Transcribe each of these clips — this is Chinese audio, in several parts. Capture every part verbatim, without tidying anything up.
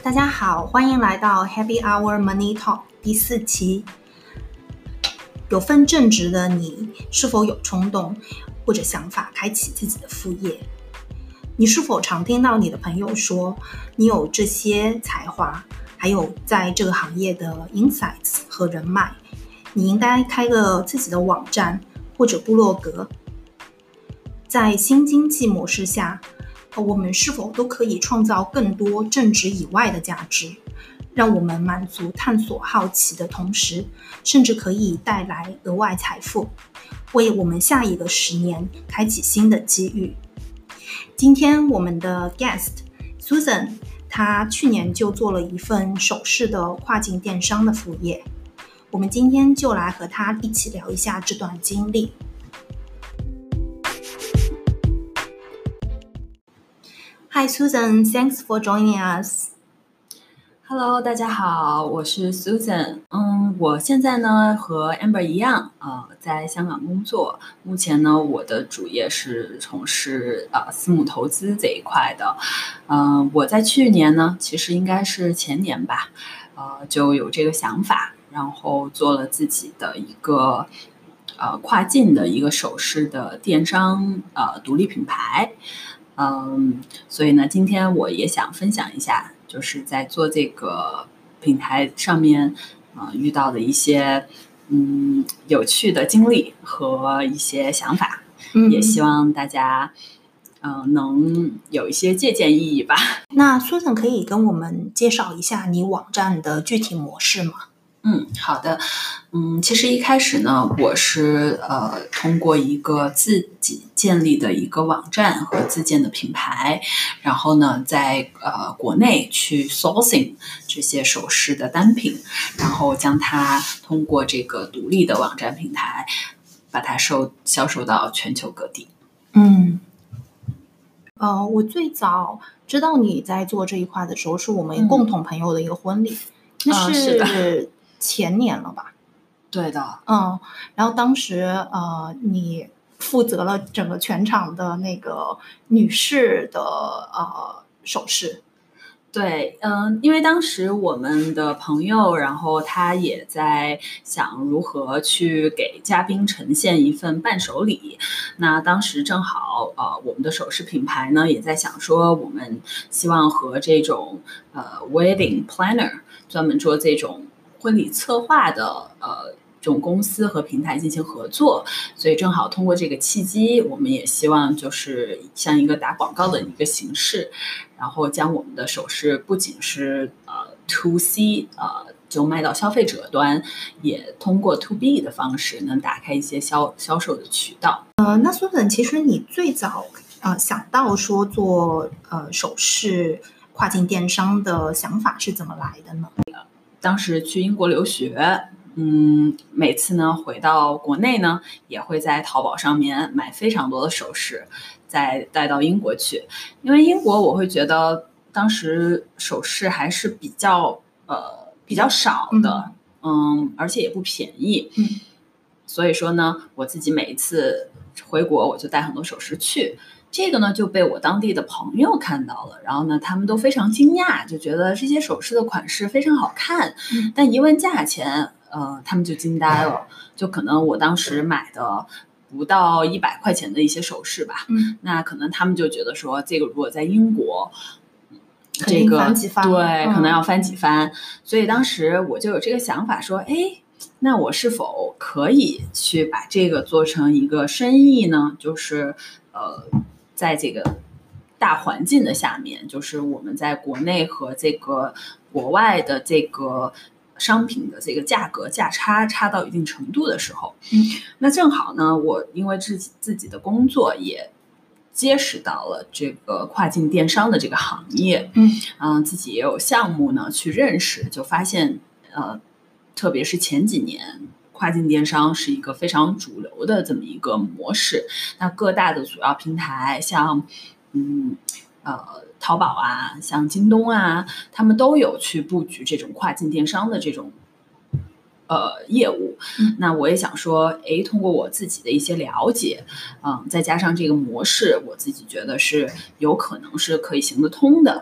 大家好，欢迎来到 Happy Hour Money Talk 第四期。有份正职的你，是否有冲动或者想法开启自己的副业？你是否常听到你的朋友说，你有这些才华，还有在这个行业的 insights 和人脉，你应该开个自己的网站或者部落格。在新经济模式下，我们是否都可以创造更多正职以外的价值，让我们满足探索好奇的同时，甚至可以带来额外财富，为我们下一个十年开启新的机遇。今天我们的 guest Susan， 她去年就做了一份首饰的跨境电商的副业，我们今天就来和她一起聊一下这段经历。Hi Susan, thanks for joining us. Hello， 大家好，我是 Susan。嗯，我现在呢和 Amber 一样，呃，在香港工作。目前呢，我的主业是从事呃私募投资这一块的。嗯、呃，我在去年呢，其实应该是前年吧，呃，就有这个想法，然后做了自己的一个呃跨境的一个首饰的电商呃独立品牌。嗯，所以呢，今天我也想分享一下，就是在做这个平台上面，呃，遇到的一些嗯有趣的经历和一些想法，嗯、也希望大家嗯、呃、能有一些借鉴意义吧。 那 Susan 可以跟我们介绍一下你网站的具体模式吗？ 嗯，好的。嗯，其实一开始呢，我是呃通过一个自己建立的一个网站和自建的品牌，然后呢，在呃国内去 sourcing 这些首饰的单品，然后将它通过这个独立的网站平台，把它售销售到全球各地。 嗯，呃，我最早知道你在做这一块的时候，是我们共同朋友的一个婚礼，嗯、那是前年了吧？ 对的， 嗯，然后当时呃，你负责了整个全场的那个女士的呃首饰。 对，嗯、呃，因为当时我们的朋友，然后他也在想如何去给嘉宾呈现一份伴手礼。那当时正好，呃，我们的首饰品牌呢也在想说，我们希望和这种呃 wedding planner 专门做这种婚礼策划的呃这种公司和平台进行合作，所以正好通过这个契机，我们也希望就是像一个打广告的一个形式，然后将我们的首饰不仅是呃 to C 呃就卖到消费者端，也通过 to B 的方式能打开一些销销售的渠道。 呃，那苏粉，其实你最早呃想到说做呃首饰跨境电商的想法是怎么来的呢？ 当时去英国留学。嗯，每次呢回到国内呢，也会在淘宝上面买非常多的首饰，再带到英国去。因为英国我会觉得当时首饰还是比较呃比较少的，嗯, 嗯，而且也不便宜。 嗯， 所以说呢，我自己每一次回国我就带很多首饰去。这个呢就被我当地的朋友看到了，然后呢他们都非常惊讶，就觉得这些首饰的款式非常好看， 嗯、 但一问价钱呃，他们就惊呆了，就可能我当时买的不到一百块钱的一些首饰吧， 嗯， 那可能他们就觉得说，这个如果在英国，这个翻几番对、 嗯， 可能要翻几番，所以当时我就有这个想法说，哎，那我是否可以去把这个做成一个生意呢？就是呃，在这个大环境的下面，就是我们在国内和这个国外的这个商品的这个价格价差差到一定程度的时候， 嗯， 那正好呢，我因为自己自己的工作也结识到了这个跨境电商的这个行业， 嗯嗯、呃，自己也有项目呢去认识，就发现呃，特别是前几年。跨境电商是一个非常主流的这么一个模式，那各大的主要平台像嗯呃淘宝啊，像京东啊，他们都有去布局这种跨境电商的这种呃业务。 嗯， 那我也想说，哎，通过我自己的一些了解，嗯，再加上这个模式，我自己觉得是有可能是可以行得通的。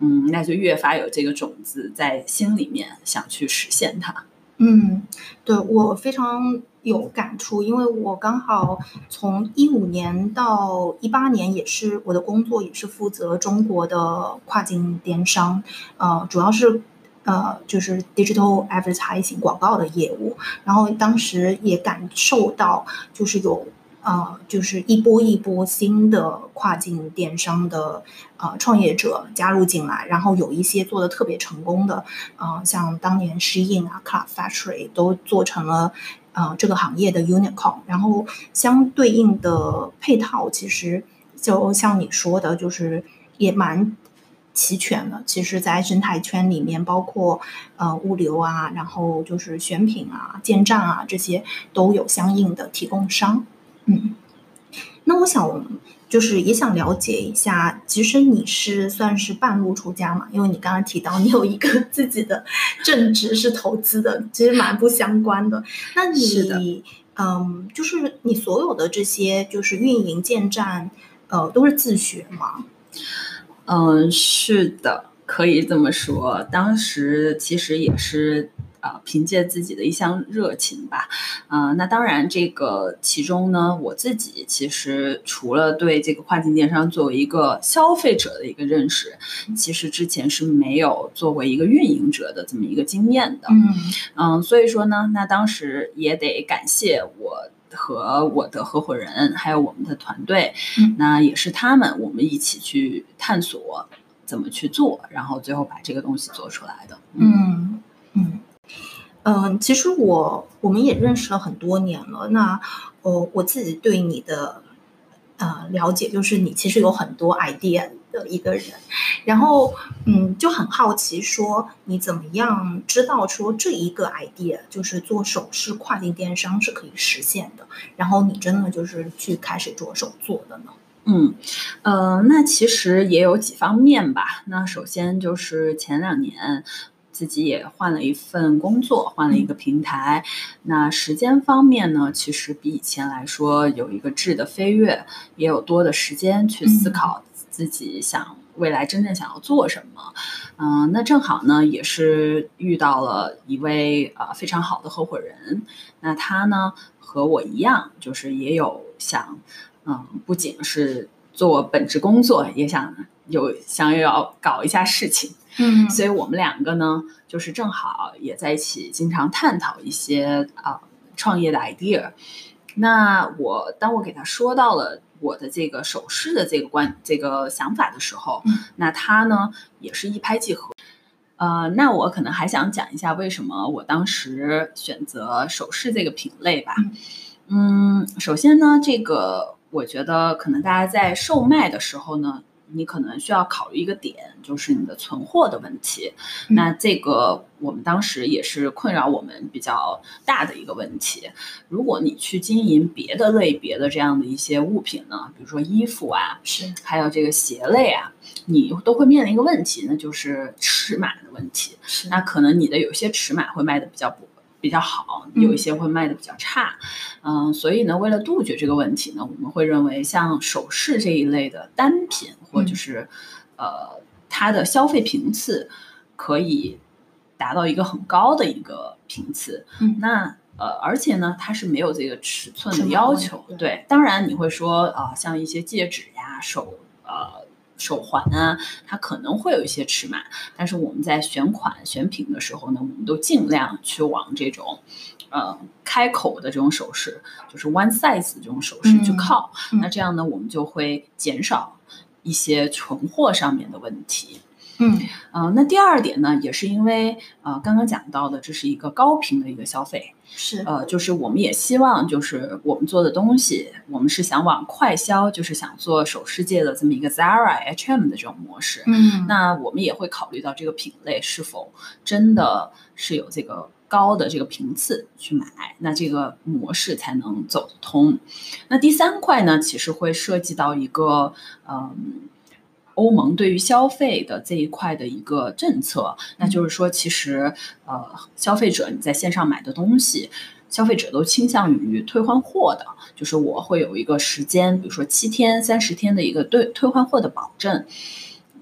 嗯，那就越发有这个种子在心里面想去实现它。 嗯，对，我非常有感触，因为我刚好从一五年到一八年，也是我的工作也是负责中国的跨境电商，呃，主要是呃就是 digital advertising 广告的业务，然后当时也感受到就是有。呃，就是一波一波新的跨境电商的呃创业者加入进来，然后有一些做的特别成功的，呃，像当年 Shein 啊、Cloud Factory 都做成了呃这个行业的 unicorn，然后相对应的配套其实就像你说的，就是也蛮齐全的。其实，在生态圈里面，包括呃物流啊，然后就是选品啊、建站啊这些都有相应的提供商。嗯，那我想就是也想了解一下，其实你是算是半路出家嘛？因为你刚刚提到你有一个自己的正职是投资的，其实蛮不相关的。那你嗯，就是你所有的这些就是运营建站，呃，都是自学吗？ 嗯，是的，可以这么说。当时其实也是呃凭借自己的一项热情吧，呃，那当然这个其中呢，我自己其实除了对这个跨境电商作为一个消费者的一个认识，其实之前是没有作为一个运营者的这么一个经验的。 嗯嗯，所以说呢，那当时也得感谢我和我的合伙人，还有我们的团队， 嗯那也是他们，我们一起去探索怎么去做，然后最后把这个东西做出来的。 嗯嗯嗯，其实我我们也认识了很多年了。那呃，我自己对你的呃了解，就是你其实有很多 idea 的一个人。然后嗯，就很好奇说你怎么样知道说这一个 idea 就是做首饰跨境电商是可以实现的，然后你真的就是去开始着手做的呢？ 嗯，呃，那其实也有几方面吧。那首先就是前两年自己也换了一份工作，换了一个平台。那时间方面呢，其实比以前来说有一个质的飞跃，也有多的时间去思考自己想未来真正想要做什么。嗯、呃，那正好呢，也是遇到了一位呃非常好的合伙人。那他呢和我一样，就是也有想。嗯，不仅是做本职工作，也想有想要搞一下事情。 嗯， 所以我们两个呢，就是正好也在一起，经常探讨一些啊、呃、创业的 idea。那我当我给他说到了我的这个首饰的这个观这个想法的时候， 嗯、 那他呢也是一拍即合。呃，那我可能还想讲一下为什么我当时选择首饰这个品类吧。嗯，首先呢，这个我觉得可能大家在售卖的时候呢，你可能需要考虑一个点，就是你的存货的问题。 嗯、 那这个我们当时也是困扰我们比较大的一个问题。如果你去经营别的类别的这样的一些物品呢，比如说衣服啊， 是， 还有这个鞋类啊，你都会面临一个问题，那就是尺码的问题。那可能你的有些尺码会卖的比较不比较好，有一些会卖的比较差。嗯、呃，所以呢，为了杜绝这个问题呢，我们会认为像首饰这一类的单品，或者是、嗯、呃它的消费频次可以达到一个很高的一个频次。 嗯， 那呃，而且呢，它是没有这个尺寸的要求。 对， 对，当然你会说啊、呃，像一些戒指呀、手呃。手环啊，它可能会有一些尺码，但是我们在选款选品的时候呢，我们都尽量去往这种呃开口的这种首饰，就是 one size 这种首饰去靠。 嗯、 那这样呢，我们就会减少一些存货上面的问题。 嗯， 呃，那第二点呢，也是因为呃刚刚讲到的，这是一个高频的一个消费。 是， 呃，就是我们也希望，就是我们做的东西，我们是想往快销，就是想做首饰界的这么一个 Zara、H and M 的这种模式。 嗯， 那我们也会考虑到这个品类是否真的是有这个高的这个频次去买，那这个模式才能走得通。那第三块呢，其实会涉及到一个嗯。欧盟对于消费的这一块的一个政策，那就是说，其实呃，消费者你在线上买的东西，消费者都倾向于退换货的，就是我会有一个时间，比如说七天、三十天的一个对退换货的保证。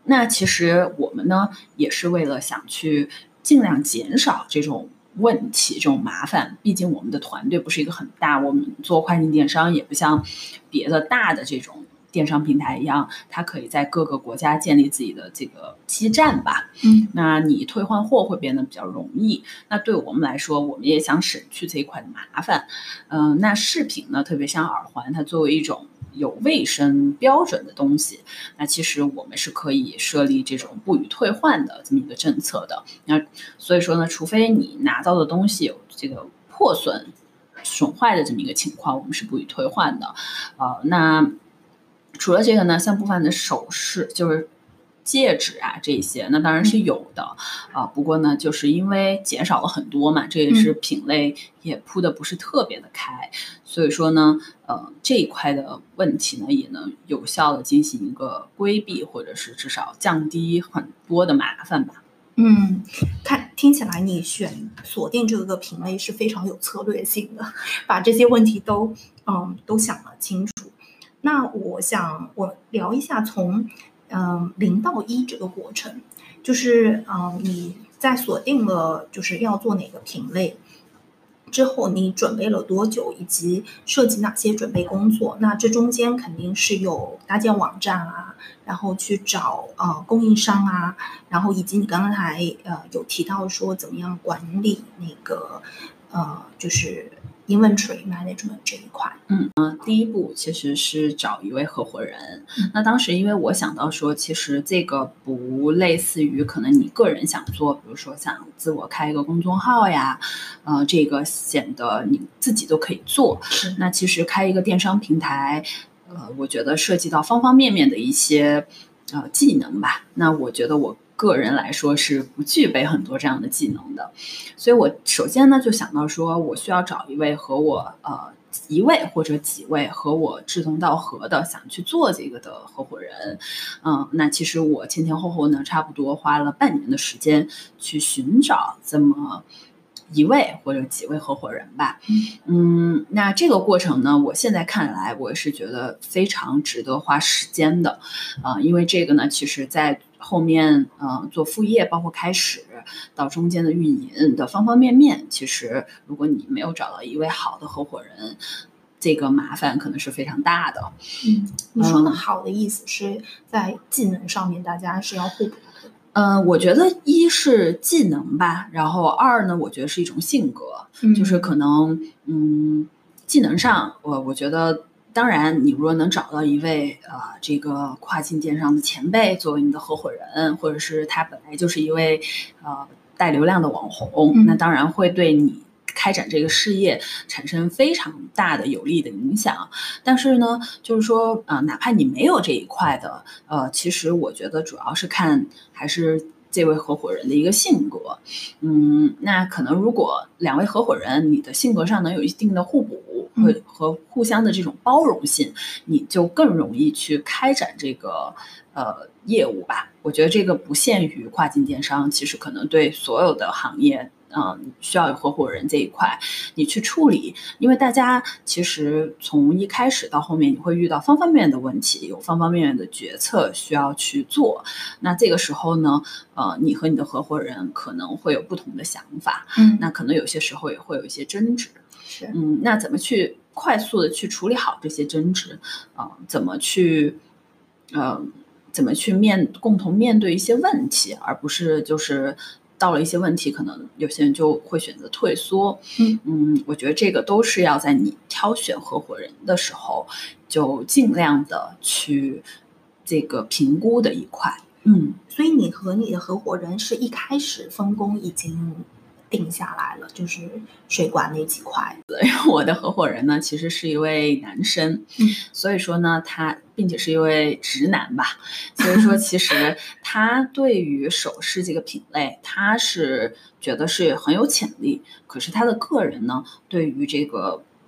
那其实我们呢也是为了想去尽量减少这种问题这种麻烦，毕竟我们的团队不是一个很大，我们做跨境电商也不像别的大的这种电商平台一样，它可以在各个国家建立自己的这个基站吧。 嗯， 那你退换货会变得比较容易。那对我们来说，我们也想省去这一块的麻烦。嗯、呃，那饰品呢，特别像耳环，它作为一种有卫生标准的东西，那其实我们是可以设立这种不予退换的这么一个政策的。那所以说呢，除非你拿到的东西有这个破损、损坏的这么一个情况，我们是不予退换的。呃，那除了这个呢，像部分的首饰，就是戒指啊这些，那当然是有的啊、呃。不过呢，就是因为减少了很多嘛，这也是品类也铺的不是特别的开，所以说呢，呃，这一块的问题呢，也能有效的进行一个规避，或者是至少降低很多的麻烦吧。 嗯，看听起来你选锁定这个品类是非常有策略性的，把这些问题都嗯都想了清楚。那我想我聊一下从嗯零到一这个过程，就是嗯你在锁定了就是要做哪个品类之后，你准备了多久，以及涉及哪些准备工作？那这中间肯定是有搭建网站啊，然后去找呃供应商啊，然后以及你刚才呃有提到说怎么样管理那个呃就是 inventory management 这一块。 嗯嗯，第一步其实是找一位合伙人。 嗯、 那当时因为我想到说，其实这个不类似于可能你个人想做，比如说想自我开一个公众号呀，呃，这个显得你自己都可以做。那其实开一个电商平台，呃，我觉得涉及到方方面面的一些呃技能吧。那我觉得我个人来说是不具备很多这样的技能的，所以我首先呢就想到说，我需要找一位和我呃一位或者几位和我志同道合的想去做这个的合伙人。嗯，那其实我前前后后呢差不多花了半年的时间去寻找这么一位或者几位合伙人吧。嗯，那这个过程呢，我现在看来我是觉得非常值得花时间的。呃，因为这个呢，其实在后面呃做副业，包括开始到中间的运营的方方面面，其实如果你没有找到一位好的合伙人，这个麻烦可能是非常大的。 嗯，你说的好的意思是在技能上面大家是要互补的。 嗯、呃，我觉得一是技能吧，然后二呢，我觉得是一种性格，嗯、就是可能嗯，技能上我我觉得。当然，你如果能找到一位呃这个跨境电商的前辈作为你的合伙人，或者是他本来就是一位呃带流量的网红，嗯、那当然会对你开展这个事业产生非常大的有利的影响。但是呢，就是说呃哪怕你没有这一块的，呃其实我觉得主要是看还是这位合伙人的一个性格。嗯，那可能如果两位合伙人你的性格上能有一定的互补和和互相的这种包容性，你就更容易去开展这个呃业务吧。我觉得这个不限于跨境电商，其实可能对所有的行业嗯，需要有合伙人这一块你去处理。因为大家其实从一开始到后面你会遇到方方面面的问题，有方方面面的决策需要去做。那这个时候呢呃，你和你的合伙人可能会有不同的想法，嗯，那可能有些时候也会有一些争执。 是， 嗯，那怎么去快速的去处理好这些争执啊、呃？怎么去呃怎么去面共同面对一些问题，而不是就是到了一些问题，可能有些人就会选择退缩。嗯嗯，我觉得这个都是要在你挑选合伙人的时候，就尽量的去这个评估的一块。嗯， 所以你和你的合伙人是一开始分工已经定下来了，就是水管那几块。 我的合伙人呢，其实是一位男生，嗯，所以说呢，他并且是一位直男吧，所以说其实他对于首饰这个品类，他是觉得是很有潜力，可是他的个人呢，对于这个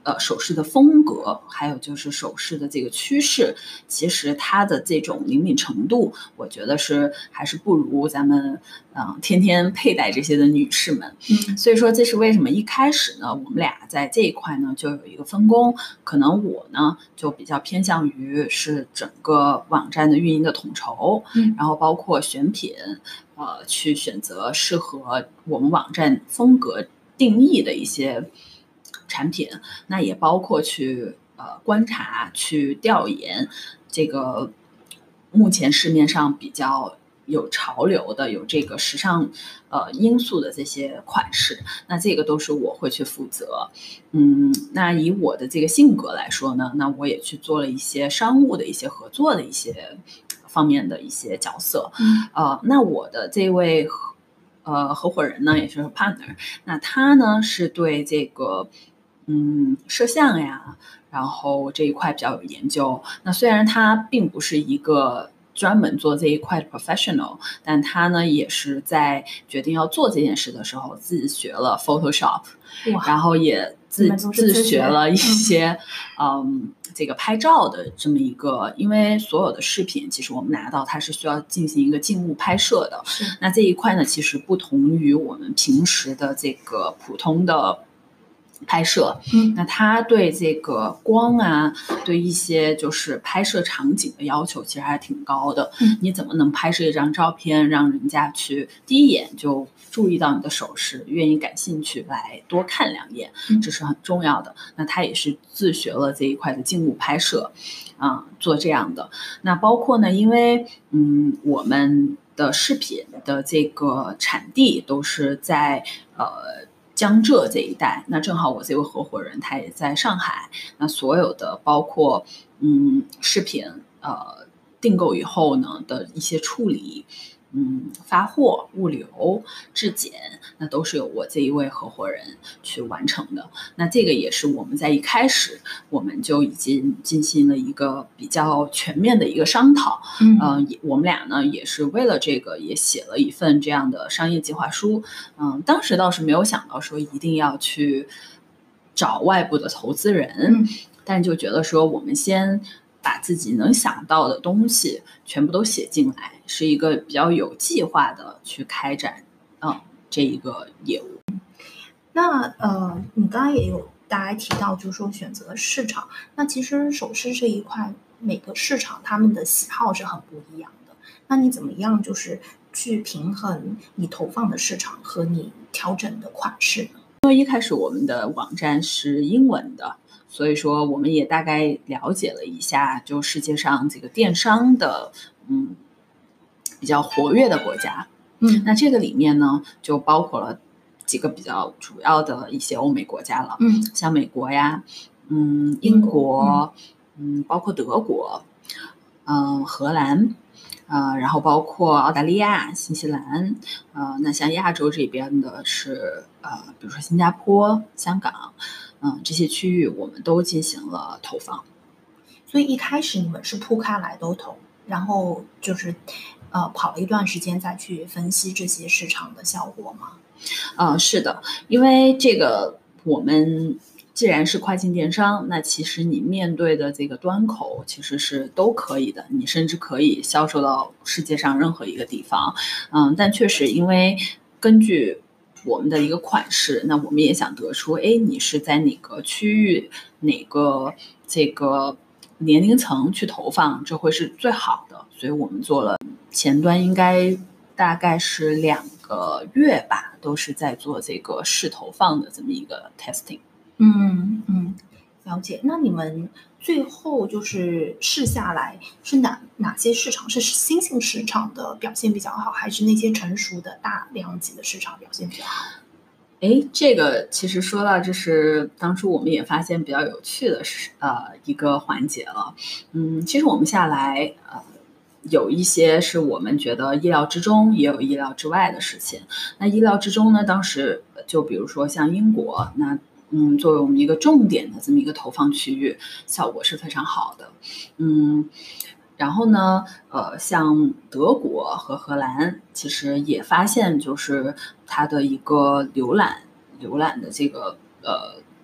呃首饰的风格，还有就是首饰的这个趋势，其实它的这种灵敏程度，我觉得是还是不如咱们嗯、呃、天天佩戴这些的女士们。 嗯， 所以说这是为什么一开始呢，我们俩在这一块呢就有一个分工，可能我呢就比较偏向于是整个网站的运营的统筹， 嗯， 然后包括选品，呃，去选择适合我们网站风格定义的一些产品，那也包括去呃观察、去调研这个目前市面上比较有潮流的、有这个时尚呃因素的这些款式，那这个都是我会去负责。嗯，那以我的这个性格来说呢，那我也去做了一些商务的一些合作的一些方面的一些角色。 嗯， 呃，那我的这位呃合伙人呢，也是 partner， 那他呢是对这个嗯摄像呀，然后这一块比较有研究。那虽然他并不是一个专门做这一块的 professional， 但他呢也是在决定要做这件事的时候自学了 Photoshop， 然后也自自学了一些嗯。嗯这个拍照的这么一个，因为所有的视频其实我们拿到它是需要进行一个静物拍摄的，那这一块呢其实不同于我们平时的这个普通的拍摄， 嗯， 那他对这个光啊，对一些就是拍摄场景的要求其实还挺高的。 嗯， 你怎么能拍摄一张照片，让人家去第一眼就注意到你的首饰，愿意感兴趣来多看两眼，这是很重要的。那他也是自学了这一块的静物拍摄，啊、呃，做这样的。那包括呢，因为嗯，我们的视频的这个产地都是在呃。江浙这一带，那正好我这位合伙人他也在上海，那所有的包括嗯视频呃订购以后呢的一些处理，嗯发货、物流、质检，那都是由我这一位合伙人去完成的。那这个也是我们在一开始我们就已经进行了一个比较全面的一个商讨， 嗯， 呃，我们俩呢也是为了这个也写了一份这样的商业计划书。嗯，当时倒是没有想到说一定要去找外部的投资人， 嗯， 但就觉得说我们先把自己能想到的东西全部都写进来，是一个比较有计划的去开展嗯这一个业务。 那呃，你刚刚也有大概提到，就是说选择市场，那其实首饰这一块，每个市场他们的喜好是很不一样的。那你怎么样就是去平衡你投放的市场和你调整的款式呢？ 因为一开始我们的网站是英文的，所以说我们也大概了解了一下，就世界上这个电商的嗯比较活跃的国家。 嗯， 那这个里面呢，就包括了几个比较主要的一些欧美国家了， 嗯， 像美国呀，嗯，英国，嗯，嗯包括德国，嗯，荷兰，呃，然后包括澳大利亚、新西兰，呃，那像亚洲这边的是呃，比如说新加坡、香港，嗯、呃，这些区域我们都进行了投放。 所以一开始你们是铺开来都投，然后就是呃跑了一段时间再去分析这些市场的效果吗？ 呃，是的，因为这个我们既然是跨境电商，那其实你面对的这个端口其实是都可以的，你甚至可以销售到世界上任何一个地方。嗯，但确实因为根据我们的一个款式，那我们也想得出，哎，你是在哪个区域、哪个这个年龄层去投放，这会是最好的。所以我们做了前端，应该大概是两个月吧，都是在做这个试投放的这么一个 testing。 嗯嗯，了解。那你们最后就是试下来是哪哪些市场是新兴市场的表现比较好，还是那些成熟的大量级的市场表现比较好？ 哎，这个其实说到，这是当初我们也发现比较有趣的是呃一个环节了。嗯，其实我们下来呃有一些是我们觉得意料之中，也有意料之外的事情。那意料之中呢，当时就比如说像英国，那嗯作为我们一个重点的这么一个投放区域，效果是非常好的。嗯。然后呢，呃，像德国和荷兰，其实也发现，就是它的一个浏览浏览的这个呃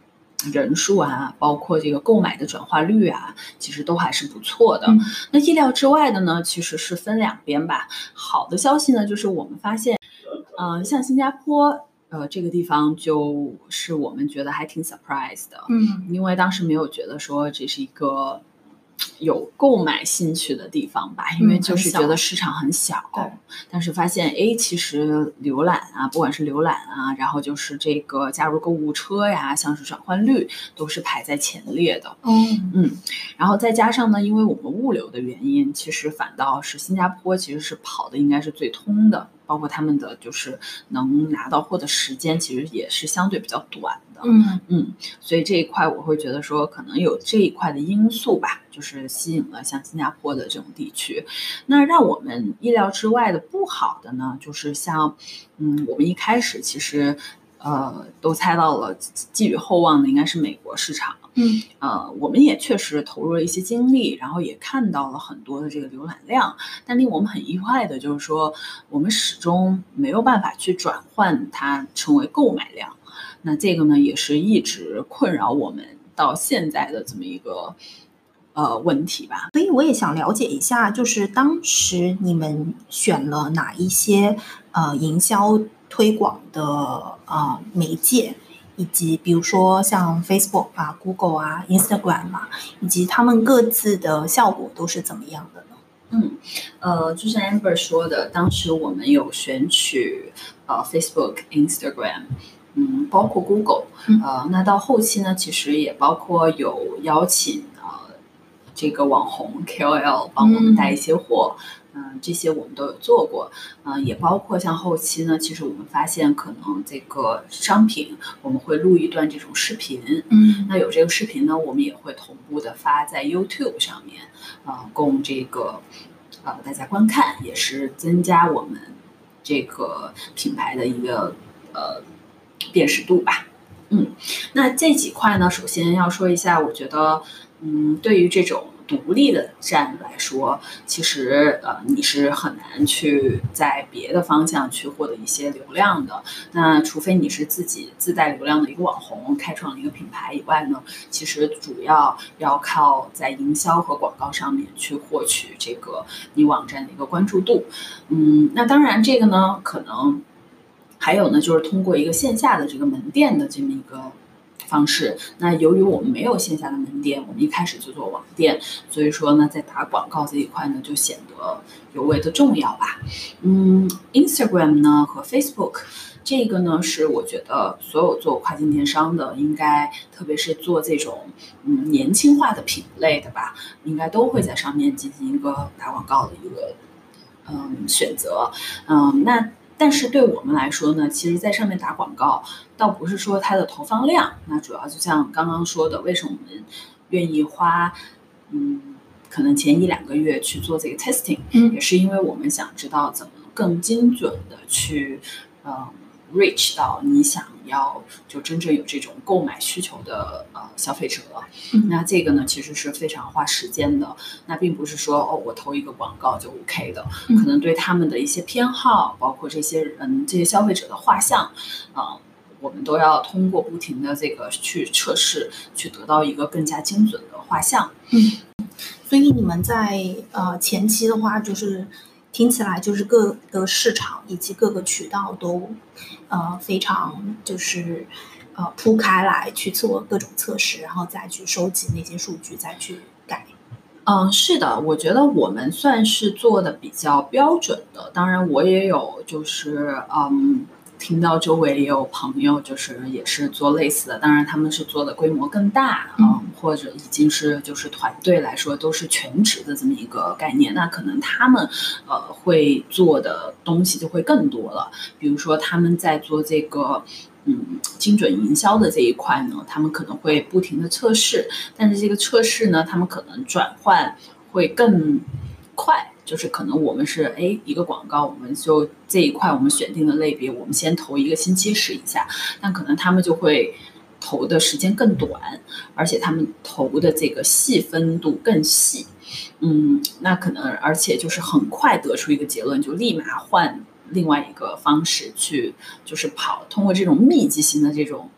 人数啊，包括这个购买的转化率啊，其实都还是不错的。 嗯、 那意料之外的呢，其实是分两边吧。好的消息呢，就是我们发现，嗯、呃，像新加坡。呃，这个地方就是我们觉得还挺 surprise 的， 嗯， 因为当时没有觉得说这是一个有购买兴趣的地方吧，因为就是觉得市场很小， 对， 但是发现哎，其实浏览啊，不管是浏览啊，然后就是这个加入购物车呀，像是转换率都是排在前列的。 嗯嗯，然后再加上呢，因为我们物流的原因，其实反倒是新加坡其实是跑的应该是最通的。包括他们的就是能拿到货的时间，其实也是相对比较短的。 嗯嗯，所以这一块我会觉得说，可能有这一块的因素吧，就是吸引了像新加坡的这种地区。那让我们意料之外的不好的呢，就是像，嗯，我们一开始其实，呃，都猜到了寄予厚望的应该是美国市场。 嗯， 呃，我们也确实投入了一些精力，然后也看到了很多的这个浏览量，但令我们很意外的就是说，我们始终没有办法去转换它成为购买量。那这个呢，也是一直困扰我们到现在的这么一个呃问题吧。 所以我也想了解一下，就是当时你们选了哪一些呃营销推广的呃媒介？以及比如说像 Facebook 啊、Google 啊、Instagram 啊，以及他们各自的效果都是怎么样的呢？ 嗯，呃，就像 Amber 说的，当时我们有选取呃 Facebook、Instagram， 嗯，包括 Google， 嗯、 呃，那到后期呢，其实也包括有邀请呃这个网红 K O L 帮我们带一些货。嗯嗯，这些我们都有做过，嗯、呃，也包括像后期呢，其实我们发现可能这个商品我们会录一段这种视频， 嗯， 那有这个视频呢，我们也会同步的发在 YouTube 上面，呃，供这个呃大家观看，也是增加我们这个品牌的一个呃辨识度吧。嗯，那这几块呢，首先要说一下，我觉得，嗯，对于这种独立的站来说，其实呃你是很难去在别的方向去获得一些流量的。那除非你是自己自带流量的一个网红，开创了一个品牌以外呢，其实主要要靠在营销和广告上面去获取这个你网站的一个关注度。嗯，那当然这个呢，可能还有呢，就是通过一个线下的这个门店的这么一个方式。那由于我们没有线下的门店，我们一开始就做网店，所以说呢，在打广告这一块呢，就显得尤为的重要吧。嗯 ，Instagram 呢和 Facebook 这个呢，是我觉得所有做跨境电商的，应该特别是做这种嗯年轻化的品类的吧，应该都会在上面进行一个打广告的一个嗯选择。嗯，那。但是对我们来说呢，其实在上面打广告，倒不是说它的投放量，那主要就像刚刚说的，为什么我们愿意花，嗯，可能前一两个月去做这个 testing， 嗯， 也是因为我们想知道怎么更精准的去，嗯 reach 到你想要就真正有这种购买需求的呃消费者。 嗯， 那这个呢其实是非常花时间的，那并不是说哦我投一个广告就 OK 的， 嗯， 可能对他们的一些偏好，包括这些人这些消费者的画像，啊、呃，我们都要通过不停的这个去测试，去得到一个更加精准的画像。 嗯，所以你们在呃前期的话，就是听起来就是各个市场以及各个渠道都呃非常就是呃铺开来去做各种测试，然后再去收集那些数据，再去改。 嗯，是的，我觉得我们算是做的比较标准的。当然，我也有就是嗯。听到周围也有朋友，就是也是做类似的，当然他们是做的规模更大，嗯，或者已经是就是团队来说都是全职的这么一个概念，那可能他们呃会做的东西就会更多了。比如说他们在做这个嗯精准营销的这一块呢，他们可能会不停的测试，但是这个测试呢，他们可能转换会更快。就是可能我们是哎一个广告，我们就这一块我们选定的类别，我们先投一个星期试一下，但可能他们就会投的时间更短，而且他们投的这个细分度更细，嗯，那可能而且就是很快得出一个结论，就立马换另外一个方式去，就是跑通过这种密集型的这种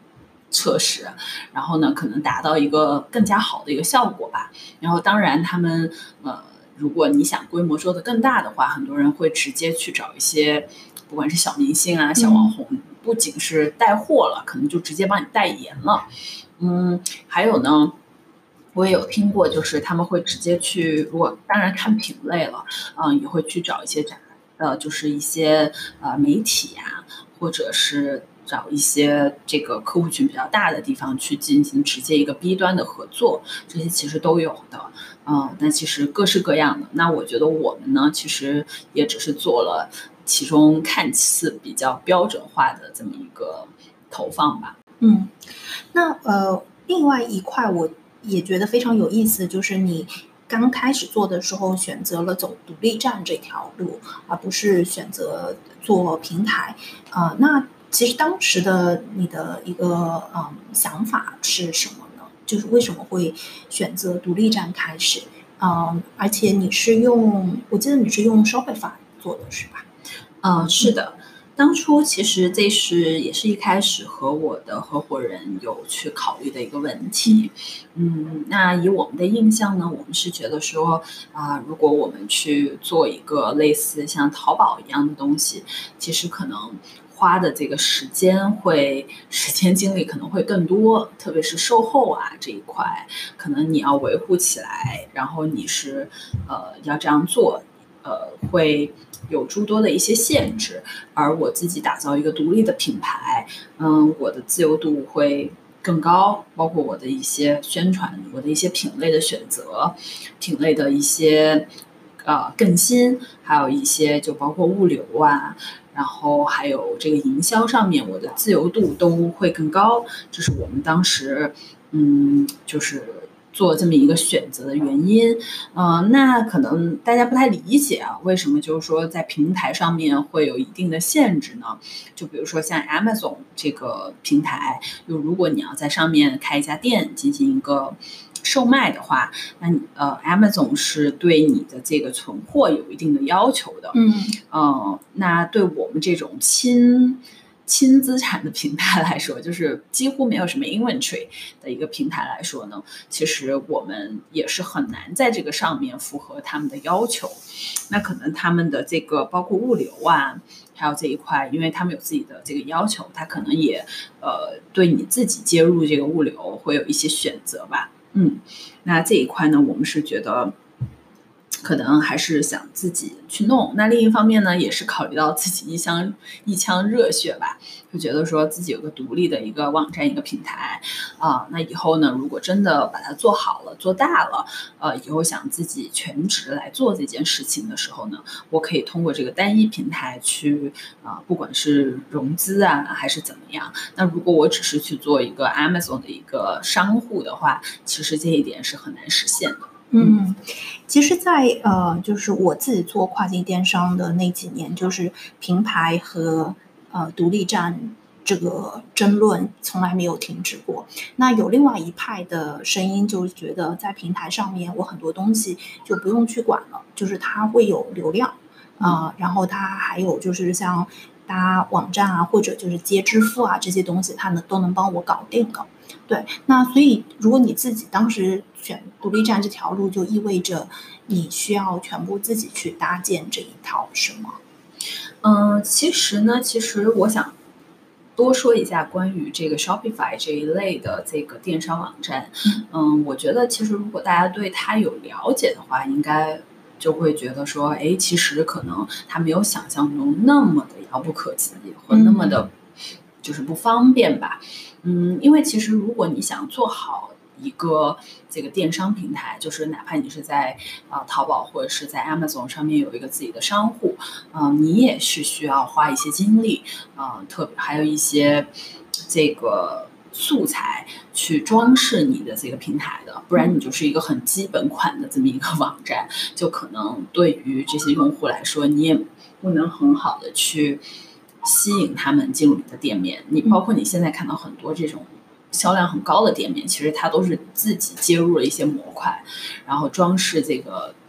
测试，然后呢可能达到一个更加好的一个效果吧。然后当然他们呃，如果你想规模做得更大的话，很多人会直接去找一些不管是小明星啊、小网红，嗯、不仅是带货了，可能就直接帮你代言了。嗯，还有呢，我也有听过，就是他们会直接去，如果当然看品类了，嗯，也会去找一些呃，就是一些呃媒体啊，或者是找一些这个客户群比较大的地方去进行直接一个 B 端的合作，这些其实都有的。嗯，那其实各式各样的。那我觉得我们呢，其实也只是做了其中看似比较标准化的这么一个投放吧。 嗯，那呃，另外一块我也觉得非常有意思，就是你刚开始做的时候选择了走独立站这条路，而不是选择做平台。呃，那其实当时的你的一个嗯想法是什么呢？就是为什么会选择独立站开始？嗯，而且你是用，我记得你是用 Shopify 做的是吧？ 嗯，是的。当初其实这是也是一开始和我的合伙人有去考虑的一个问题。嗯，那以我们的印象呢，我们是觉得说啊、呃，如果我们去做一个类似像淘宝一样的东西，其实可能花的这个时间会时间精力可能会更多，特别是售后啊这一块，可能你要维护起来，然后你是呃要这样做，呃会有诸多的一些限制。而我自己打造一个独立的品牌，嗯，我的自由度会更高，包括我的一些宣传，我的一些品类的选择，品类的一些呃更新，还有一些就包括物流啊，然后还有这个营销上面，我的自由度都会更高。这是我们当时嗯就是做这么一个选择的原因。呃，那可能大家不太理解啊，为什么就是说在平台上面会有一定的限制呢？就比如说像 Amazon 这个平台，就如果你要在上面开一家店进行一个售卖的话，那你呃 Amazon 是对你的这个存货有一定的要求的。 嗯， 呃，那对我们这种轻轻资产的平台来说，就是几乎没有什么 inventory 的一个平台来说呢，其实我们也是很难在这个上面符合他们的要求。那可能他们的这个包括物流啊，还有这一块，因为他们有自己的这个要求，他可能也呃对你自己接入这个物流会有一些选择吧。嗯，那这一块呢，我们是觉得可能还是想自己去弄。那另一方面呢，也是考虑到自己一腔一腔热血吧，就觉得说自己有个独立的一个网站一个平台啊、呃，那以后呢，如果真的把它做好了做大了，呃，以后想自己全职来做这件事情的时候呢，我可以通过这个单一平台去啊、呃，不管是融资啊还是怎么样。那如果我只是去做一个 Amazon 的一个商户的话，其实这一点是很难实现的。 嗯，其实在，呃，就是我自己做跨境电商的那几年，就是平台和呃独立站这个争论从来没有停止过。那有另外一派的声音，就是觉得在平台上面，我很多东西就不用去管了，就是它会有流量啊、呃，然后它还有就是像搭网站啊，或者就是接支付啊这些东西，它能都能帮我搞定了。对，那所以如果你自己当时选独立站这条路，就意味着你需要全部自己去搭建这一套，是吗？ 嗯，其实呢，其实我想多说一下关于这个 Shopify 这一类的这个电商网站。嗯，我觉得其实如果大家对它有了解的话，应该就会觉得说，哎，其实可能它没有想象中那么的遥不可及，或那么的，就是不方便吧。嗯，因为其实如果你想做好一个这个电商平台，就是哪怕你是在呃淘宝或者是在 Amazon 上面有一个自己的商户，嗯、呃，你也是需要花一些精力，呃，特别还有一些这个素材去装饰你的这个平台的，不然你就是一个很基本款的这么一个网站，就可能对于这些用户来说，你也不能很好的去吸引他们进入你的店面。你包括你现在看到很多这种销量很高的店面，其实它都是自己接入了一些模块，然后装饰这个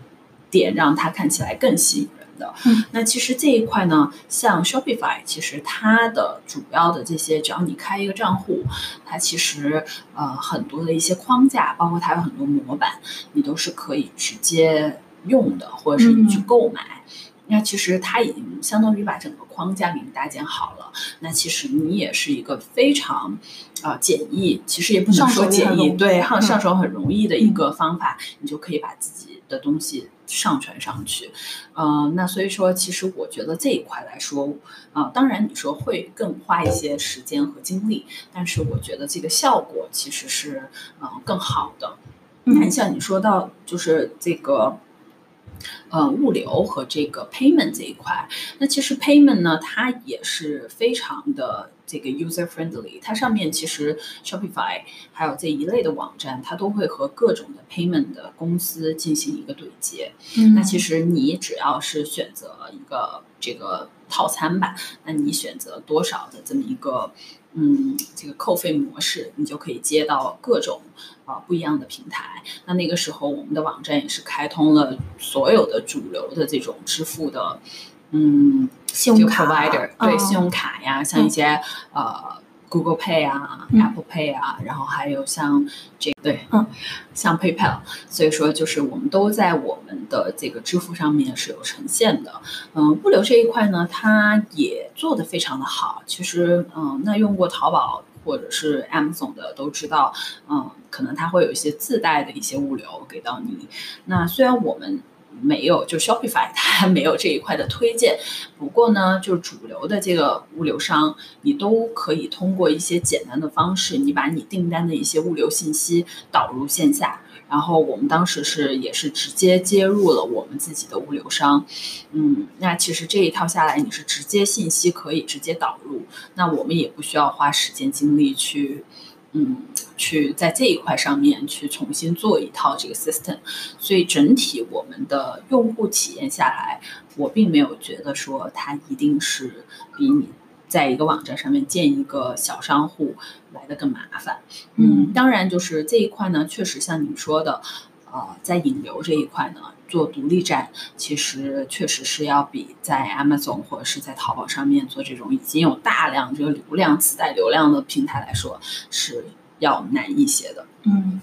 点让它看起来更吸引人的。 嗯， 那其实这一块呢，像 Shopify， 其实它的主要的这些，只要你开一个账户，它其实呃很多的一些框架，包括它有很多模板，你都是可以直接用的，或者是你去购买。嗯，那其实它已经相当于把整个框架给你搭建好了，那其实你也是一个非常呃简易，其实也不能说简易，对，上上手很容易的一个方法，嗯，你就可以把自己的东西上传上去。呃，那所以说其实我觉得这一块来说，呃，当然你说会更花一些时间和精力，但是我觉得这个效果其实是呃更好的。 嗯， 那像你说到就是这个呃，物流和这个 payment 这一块，那其实 payment 呢，它也是非常的这个 user friendly， 它上面其实 Shopify 还有这一类的网站，它都会和各种的 payment 的公司进行一个对接。 嗯， 那其实你只要是选择一个这个套餐吧，那你选择多少的这么一个嗯，这个扣费模式，你就可以接到各种啊、呃、不一样的平台。那那个时候，我们的网站也是开通了所有的主流的这种支付的，嗯， 信用卡 provider， 对， 嗯， 信用卡呀，像一些、嗯、呃 Google Pay 啊、 嗯、 Apple Pay 啊，然后还有像这对， 嗯， 像 PayPal， 所以说就是我们都在我们的这个支付上面是有呈现的。嗯，物流这一块呢，它也做得非常的好。其实，嗯，那用过淘宝或者是 Amazon 的都知道，嗯，可能它会有一些自带的一些物流给到你。那虽然我们没有，就 Shopify 它没有这一块的推荐，不过呢，就主流的这个物流商，你都可以通过一些简单的方式，你把你订单的一些物流信息导入线下。然后我们当时是也是直接接入了我们自己的物流商，嗯，那其实这一套下来，你是直接信息可以直接导入，那我们也不需要花时间精力去，嗯，去在这一块上面去重新做一套这个 system， 所以整体我们的用户体验下来，我并没有觉得说它一定是比你在一个网站上面建一个小商户来的更麻烦。嗯，当然就是这一块呢，确实像你说的，呃，在引流这一块呢，做独立站其实确实是要比在 Amazon 或者是在淘宝上面做这种已经有大量这个流量自带流量的平台来说是要难一些的。 嗯。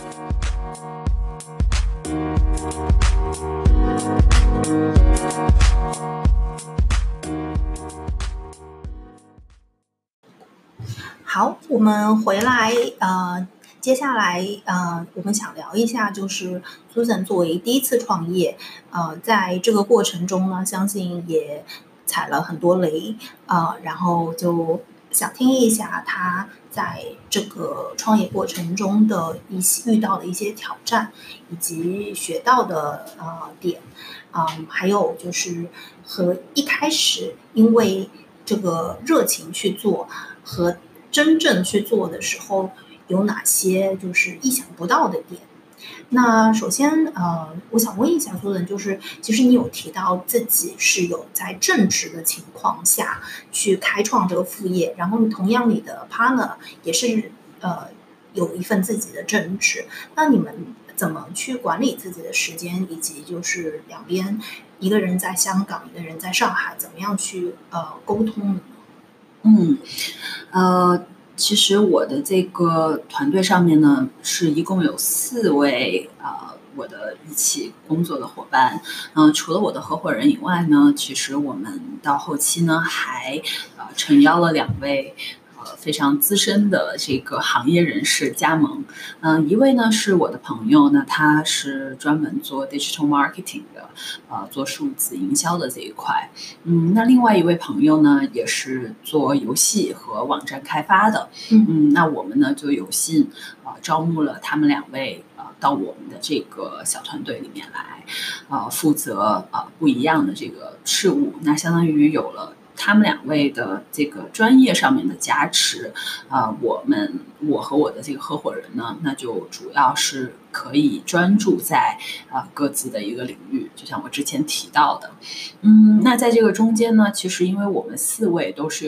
好，我们回来，呃，接下来，呃，我们想聊一下，就是 Susan 作为第一次创业，呃，在这个过程中呢，相信也踩了很多雷，呃，然后就想听一下他在这个创业过程中的一些遇到的一些挑战，以及学到的呃点，嗯、呃，还有就是和一开始因为这个热情去做和真正去做的时候有哪些就是意想不到的点。那首先呃，我想问一下苏人，就是其实你有提到自己是有在正职的情况下去开创这个副业，然后同样你的 partner 也是呃有一份自己的正职，那你们怎么去管理自己的时间，以及就是两边一个人在香港，一个人在上海，怎么样去呃沟通呢？ 嗯，呃，其实我的这个团队上面呢，是一共有四位呃我的一起工作的伙伴，嗯、呃，除了我的合伙人以外呢，其实我们到后期呢还呃诚邀了两位。呃，非常资深的这个行业人士加盟，嗯、呃，一位呢是我的朋友呢，他是专门做 digital marketing 的，呃，做数字营销的这一块，嗯，那另外一位朋友呢也是做游戏和网站开发的，嗯，嗯那我们呢就有幸呃招募了他们两位呃到我们的这个小团队里面来，呃，负责呃不一样的这个事务，那相当于有了。他们两位的这个专业上面的加持，啊、呃，我们我和我的这个合伙人呢，那就主要是可以专注在啊、呃、各自的一个领域，就像我之前提到的，嗯，那在这个中间呢，其实因为我们四位都是有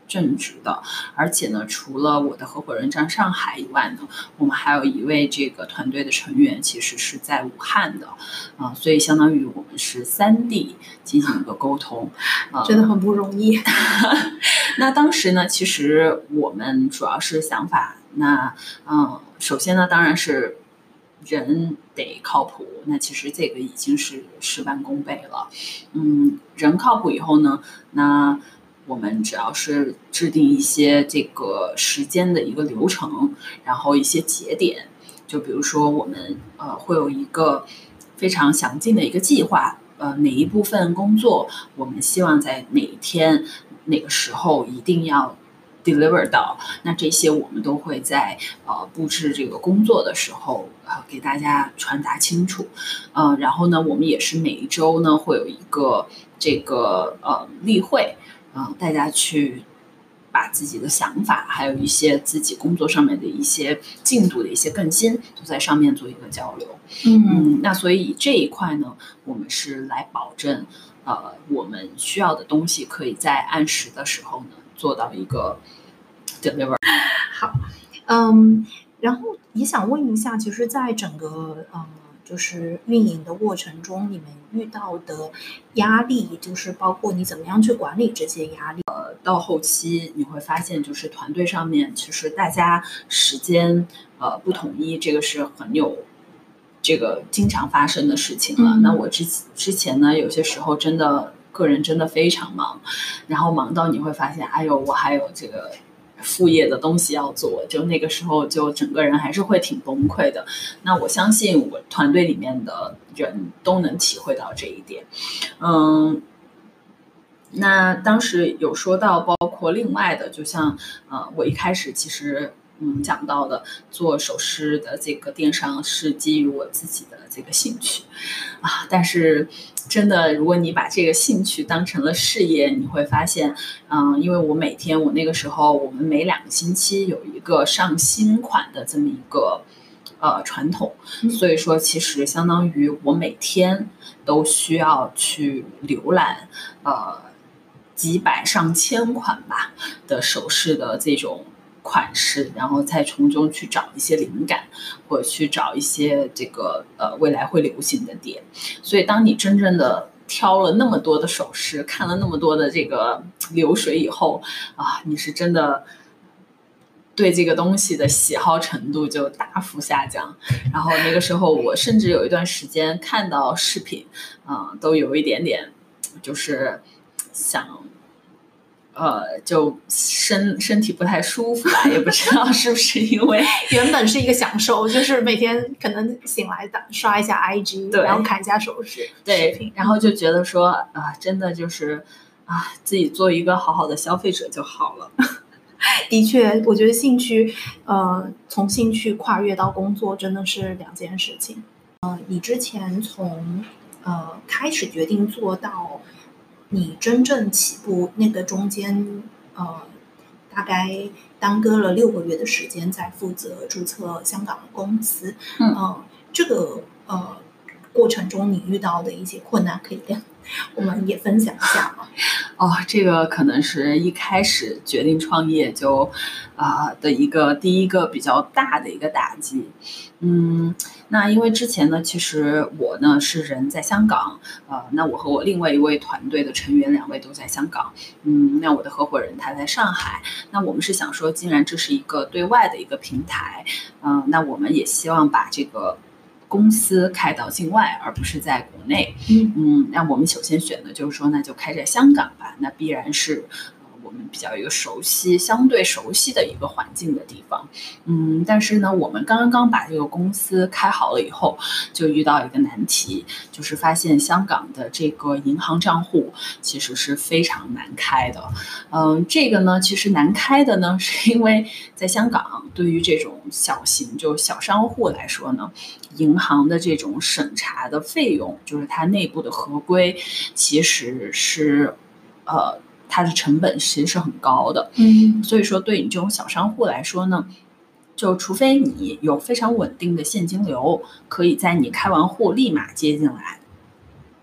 正直的。而且呢，除了我的合伙人张上海以外呢，我们还有一位这个团队的成员其实是在武汉的啊、呃，所以相当于我们是三地进行一个沟通， 呃、真的很不容易。 那当时呢，其实我们主要是想法，那嗯，首先呢，当然是人得靠谱，那其实这个已经是事半功倍了。嗯，人靠谱以后呢，那我们只要是制定一些这个时间的一个流程，然后一些节点，就比如说我们呃会有一个非常详尽的一个计划，呃哪一部分工作我们希望在哪一天哪个时候一定要 deliver 到，那这些我们都会在呃布置这个工作的时候呃给大家传达清楚，呃然后呢我们也是每一周呢会有一个这个呃例会，呃大家去把自己的想法还有一些自己工作上面的一些进度的一些更新都在上面做一个交流。 嗯嗯，那所以这一块呢我们是来保证呃我们需要的东西可以在按时的时候呢做到一个 deliver。 好，嗯，然后也想问一下，其实在整个嗯就是运营的过程中，你们遇到的压力，就是包括你怎么样去管理这些压力。 呃，到后期你会发现，就是团队上面其实大家时间呃不统一，这个是很有这个经常发生的事情了。嗯、那我之之前呢，有些时候真的个人真的非常忙，然后忙到你会发现，哎呦，我还有这个副业的东西要做，就那个时候就整个人还是会挺崩溃的。那我相信我团队里面的人都能体会到这一点。嗯，那当时有说到包括另外的，就像呃我一开始其实嗯讲到的做首饰的这个电商是基于我自己的这个兴趣啊，但是真的如果你把这个兴趣当成了事业，你会发现嗯，因为我每天我那个时候我们每两个星期有一个上新款的这么一个呃传统，所以说其实相当于我每天都需要去浏览呃几百上千款吧的首饰的这种款式，然后再从中去找一些灵感，或者去找一些这个呃未来会流行的点。所以当你真正的挑了那么多的首饰，看了那么多的这个流水以后啊，你是真的对这个东西的喜好程度就大幅下降。然后那个时候我甚至有一段时间看到饰品啊、呃，都有一点点就是想呃，就身身体不太舒服吧，也不知道是不是因为原本是一个享受，就是每天可能醒来的刷一下 I G， 然后看一下首饰， 对，然后就觉得说啊、呃，真的就是啊，自己做一个好好的消费者就好了。 的确，我觉得兴趣，呃，从兴趣跨越到工作真的是两件事情。呃，你之前从呃开始决定做到你真正起步那个中间，呃，大概耽搁了六个月的时间，在负责注册香港的公司。 嗯， 呃、这个呃过程中你遇到的一些困难，可以跟我们也分享一下吗？ 哦，这个可能是一开始决定创业就啊、呃、的一个第一个比较大的一个打击。嗯，那因为之前呢，其实我呢是人在香港，呃，那我和我另外一位团队的成员两位都在香港，嗯，那我的合伙人他在上海，那我们是想说，既然这是一个对外的一个平台，嗯、呃，那我们也希望把这个公司开到境外，而不是在国内。 嗯嗯，那我们首先选的就是说，那就开在香港吧，那必然是我们比较一个熟悉、相对熟悉的一个环境的地方。嗯，但是呢，我们刚刚把这个公司开好了以后，就遇到一个难题，就是发现香港的这个银行账户其实是非常难开的。嗯，这个呢，其实难开的呢，是因为在香港，对于这种小型就小商户来说呢，银行的这种审查的费用，就是它内部的合规，其实是呃。它的成本其实是很高的， 嗯， 所以说对你这种小商户来说呢，就除非你有非常稳定的现金流，可以在你开完户立马接进来，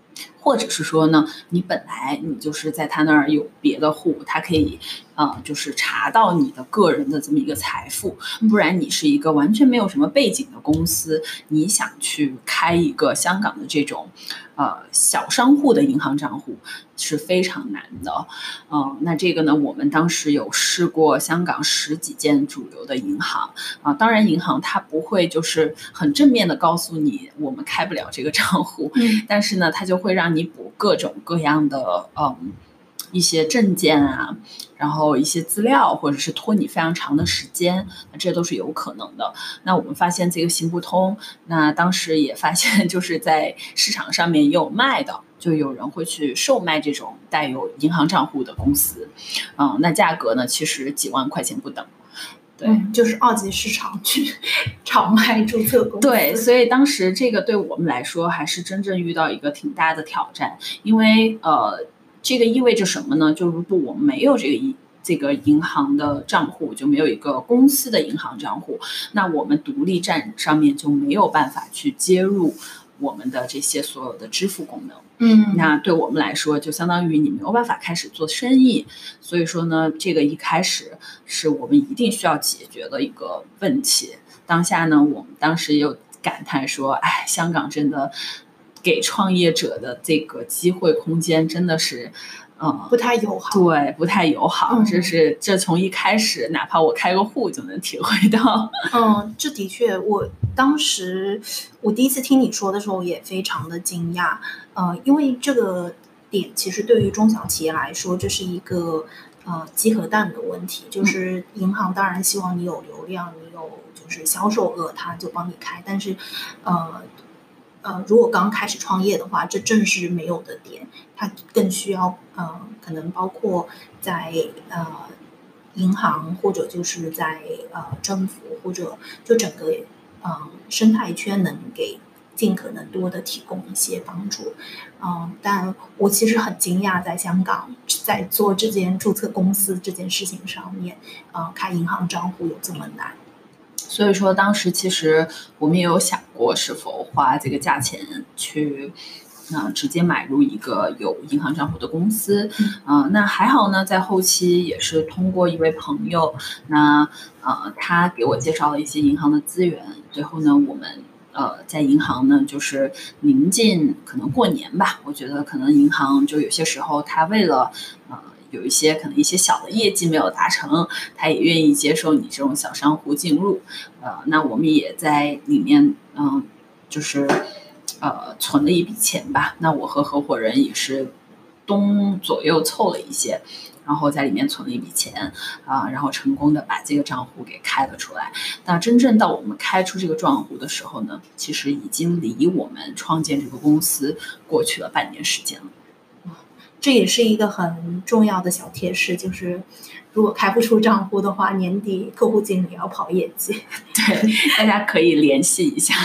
或者是说呢，你本来你就是在他那儿有别的户，他可以呃，就是查到你的个人的这么一个财富，不然你是一个完全没有什么背景的公司，你想去开一个香港的这种呃小商户的银行账户是非常难的。嗯、呃，那这个呢，我们当时有试过香港十几间主流的银行啊、呃，当然银行它不会就是很正面的告诉你我们开不了这个账户， 嗯， 但是呢，它就会让你补各种各样的嗯一些证件啊，然后一些资料，或者是拖你非常长的时间，那这都是有可能的。那我们发现这个行不通，那当时也发现就是在市场上面也有卖的，就有人会去售卖这种带有银行账户的公司，嗯，那价格呢其实几万块钱不等。对、 嗯，就是二级市场去炒卖注册公司。 对，所以当时这个对我们来说还是真正遇到一个挺大的挑战，因为呃，这个意味着什么呢？就如果我们没有这个一这个银行的账户，就没有一个公司的银行账户，那我们独立站上面就没有办法去接入我们的这些所有的支付功能。 嗯， 那对我们来说，就相当于你没有办法开始做生意。所以说呢，这个一开始是我们一定需要解决的一个问题。当下呢，我们当时又感叹说，哎，香港真的给创业者的这个机会空间真的是嗯， 不太友好。 对，不太友好。 嗯、 这是这从一开始，哪怕我开个户就能体会到。 嗯，这的确，我当时我第一次听你说的时候也非常的惊讶。呃，因为这个点其实对于中小企业来说，这是一个呃鸡和蛋的问题。就是银行当然希望你有流量，你有就是销售额，它就帮你开。但是，呃。呃，如果刚开始创业的话，这正是没有的点，它更需要呃，可能包括在呃银行或者就是在呃政府或者就整个呃生态圈能给尽可能多的提供一些帮助。嗯、呃，但我其实很惊讶，在香港在做这件注册公司这件事情上面，呃，开银行账户有这么难。 所以说当时其实我们也有想过是否花这个价钱去那、呃、直接买入一个有银行账户的公司。嗯、呃，那还好呢，在后期也是通过一位朋友，那呃他给我介绍了一些银行的资源，最后呢我们呃在银行呢就是临近可能过年吧，我觉得可能银行就有些时候他为了呃有一些可能一些小的业绩没有达成，他也愿意接受你这种小商户进入。呃，那我们也在里面，嗯、呃，就是呃存了一笔钱吧。那我和合伙人也是东左右凑了一些，然后在里面存了一笔钱啊、呃，然后成功的把这个账户给开了出来。那真正到我们开出这个账户的时候呢，其实已经离我们创建这个公司过去了半年时间了。 这也是一个很重要的小贴士，就是如果开不出账户的话，年底客户经理要跑业绩。 对，大家可以联系一下。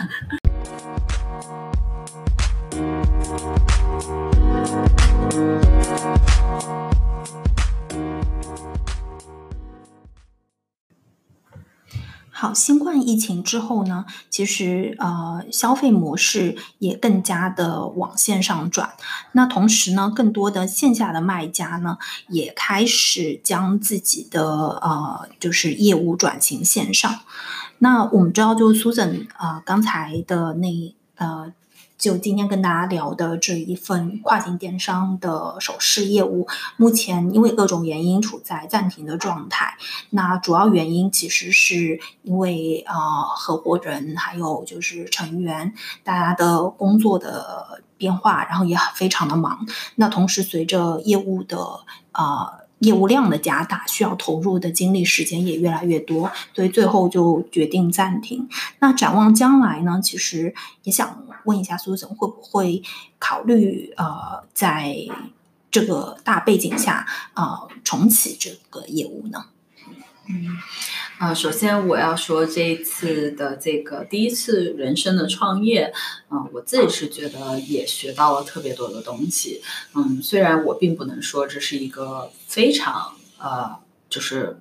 好，新冠疫情之后呢，其实呃消费模式也更加的往线上转。那同时呢，更多的线下的卖家呢，也开始将自己的呃就是业务转型线上。那我们知道，就 Susan 呃刚才的那呃。就今天跟大家聊的这一份跨境电商的首饰业务，目前因为各种原因处在暂停的状态。那主要原因其实是因为呃合伙人还有就是成员大家的工作的变化，然后也非常的忙。那同时随着业务的呃业务量的加大，需要投入的精力时间也越来越多，所以最后就决定暂停。那展望将来呢，其实也想问一下苏总，会不会考虑呃在这个大背景下呃重启这个业务呢？ 嗯，啊、呃，首先我要说这一次的这个第一次人生的创业，嗯、呃，我自己是觉得也学到了特别多的东西。嗯，虽然我并不能说这是一个非常呃，就是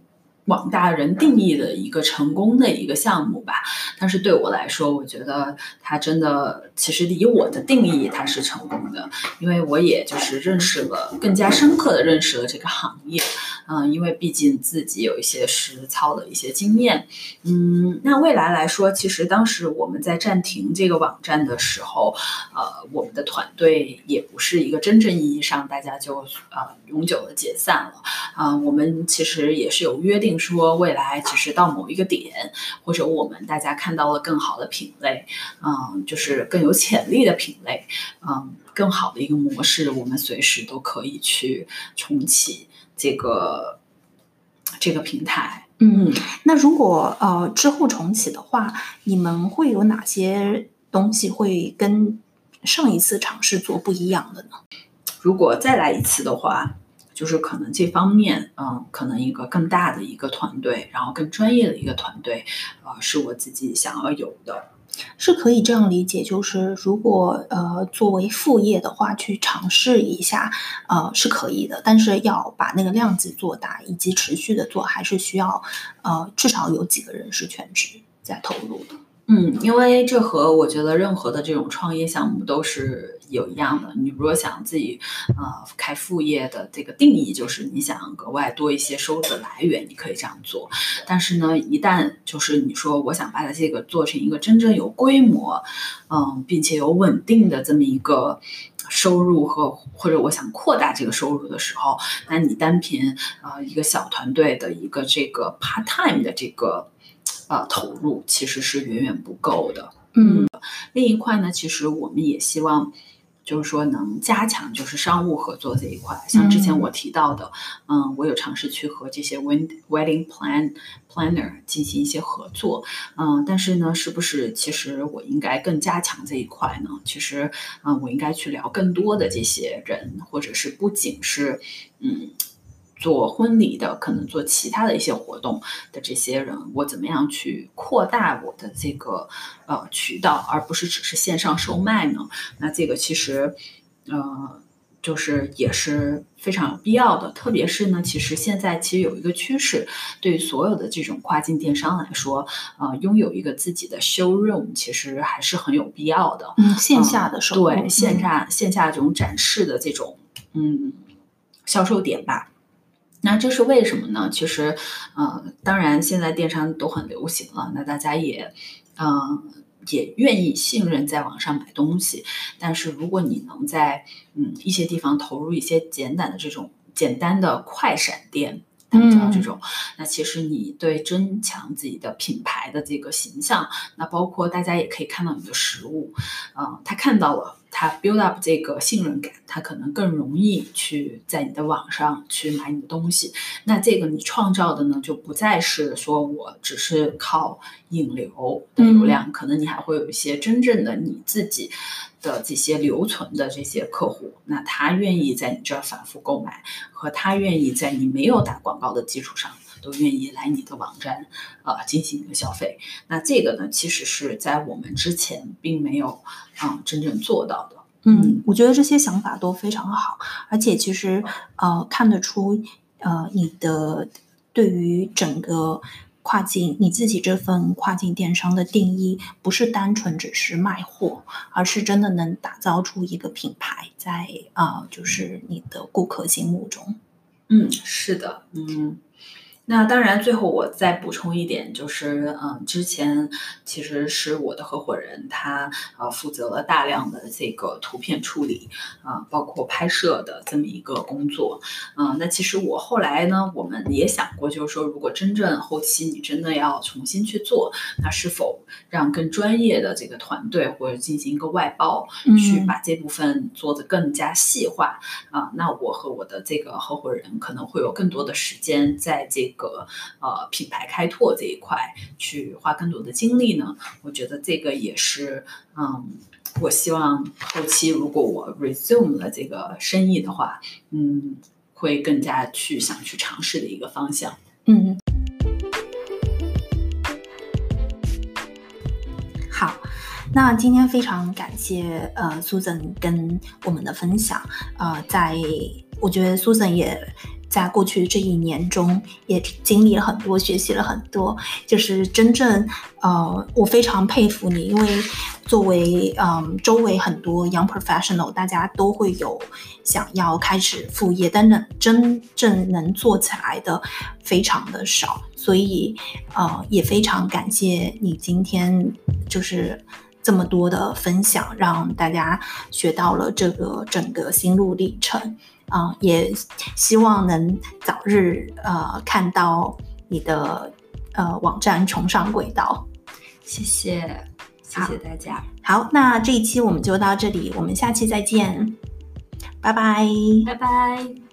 广大人定义的一个成功的一个项目吧。但是对我来说，我觉得它真的其实以我的定义它是成功的，因为我也就是认识了更加深刻的认识了这个行业。嗯，因为毕竟自己有一些实操的一些经验。嗯，那未来来说，其实当时我们在暂停这个网站的时候，呃，我们的团队也不是一个真正意义上大家就呃永久的解散了。啊、呃，我们其实也是有约定说，未来其实到某一个点，或者我们大家看到了更好的品类，嗯、呃，就是更有潜力的品类，嗯、呃，更好的一个模式，我们随时都可以去重启这个这个平台。 嗯，那如果呃之后重启的话，你们会有哪些东西会跟上一次尝试做不一样的呢？ 如果再来一次的话，就是可能这方面，嗯，可能一个更大的一个团队，然后更专业的一个团队，呃，是我自己想要有的。 是可以这样理解，就是如果呃作为副业的话，去尝试一下，呃是可以的，但是要把那个量级做大，以及持续的做，还是需要呃至少有几个人是全职在投入的。 嗯，因为这和我觉得任何的这种创业项目都是有一样的。你如果想自己呃开副业的这个定义，就是你想额外多一些收入的来源，你可以这样做。但是呢，一旦就是你说我想把它这个做成一个真正有规模，嗯，并且有稳定的这么一个收入和或者我想扩大这个收入的时候，那你单凭呃一个小团队的一个这个 part time 的这个呃投入其实是远远不够的。 嗯， 另一块呢，其实我们也希望就是说能加强就是商务合作这一块，像之前我提到的，嗯，嗯我有尝试去和这些 wedding plan planner 进行一些合作，嗯，但是呢，是不是其实我应该更加强这一块呢？其实，嗯，我应该去聊更多的这些人，或者是不仅是嗯。做婚礼的，可能做其他的一些活动的这些人，我怎么样去扩大我的这个呃渠道，而不是只是线上售卖呢？那这个其实呃就是也是非常有必要的。特别是呢，其实现在其实有一个趋势，对于所有的这种跨境电商来说，呃，拥有一个自己的 showroom 其实还是很有必要的。 嗯，线下的时候， 呃、对线下、嗯、线下这种展示的这种嗯销售点吧。那这是为什么呢？其实，呃，当然现在电商都很流行了，那大家也，嗯、呃，也愿意信任在网上买东西。但是如果你能在嗯一些地方投入一些简单的这种简单的快闪店，他们叫这种，嗯、那其实你对增强自己的品牌的这个形象，那包括大家也可以看到你的实物，呃，他看到了。他 build up 这个信任感，他可能更容易去在你的网上去买你的东西。那这个你创造的呢，就不再是说我只是靠引流的流量，嗯、可能你还会有一些真正的你自己的这些留存的这些客户，那他愿意在你这儿反复购买，和他愿意在你没有打广告的基础上。都愿意来你的网站，呃，进行一个消费。那这个呢，其实是在我们之前并没有，嗯，真正做到的。 嗯，我觉得这些想法都非常好，而且其实呃看得出，呃，你的对于整个跨境你自己这份跨境电商的定义，不是单纯只是卖货，而是真的能打造出一个品牌在，在呃就是你的顾客心目中。 嗯，是的，嗯。那当然，最后我再补充一点，就是，嗯，之前其实是我的合伙人，他呃负责了大量的这个图片处理，啊、呃，包括拍摄的这么一个工作，嗯、呃，那其实我后来呢，我们也想过，就是说，如果真正后期你真的要重新去做，那是否让更专业的这个团队或者进行一个外包，嗯、去把这部分做得更加细化啊、呃，那我和我的这个合伙人可能会有更多的时间在这个。个呃品牌开拓这一块去花更多的精力呢，我觉得这个也是嗯，我希望后期如果我 resume 了这个生意的话，嗯，会更加去想去尝试的一个方向。 嗯，好。那今天非常感谢呃 Susan 跟我们的分享，呃，在我觉得 Susan 也在过去的这一年中也经历了很多，学习了很多，就是真正呃，我非常佩服你，因为作为嗯周围很多 young professional， 大家都会有想要开始副业，但能真正能做起来的非常的少，所以呃也非常感谢你今天就是这么多的分享，让大家学到了这个整个心路历程。啊、呃，也希望能早日呃看到你的呃网站重上轨道。 谢谢，谢谢大家。 好，那这一期我们就到这里，我们下期再见，拜拜， 拜拜。